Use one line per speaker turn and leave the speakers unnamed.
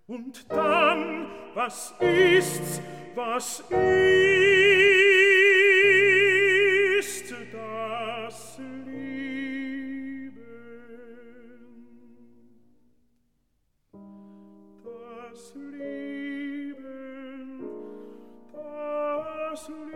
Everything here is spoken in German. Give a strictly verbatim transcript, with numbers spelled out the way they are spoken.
Und dann, was ist's, was ist das Leben? Das Leben, das Leben.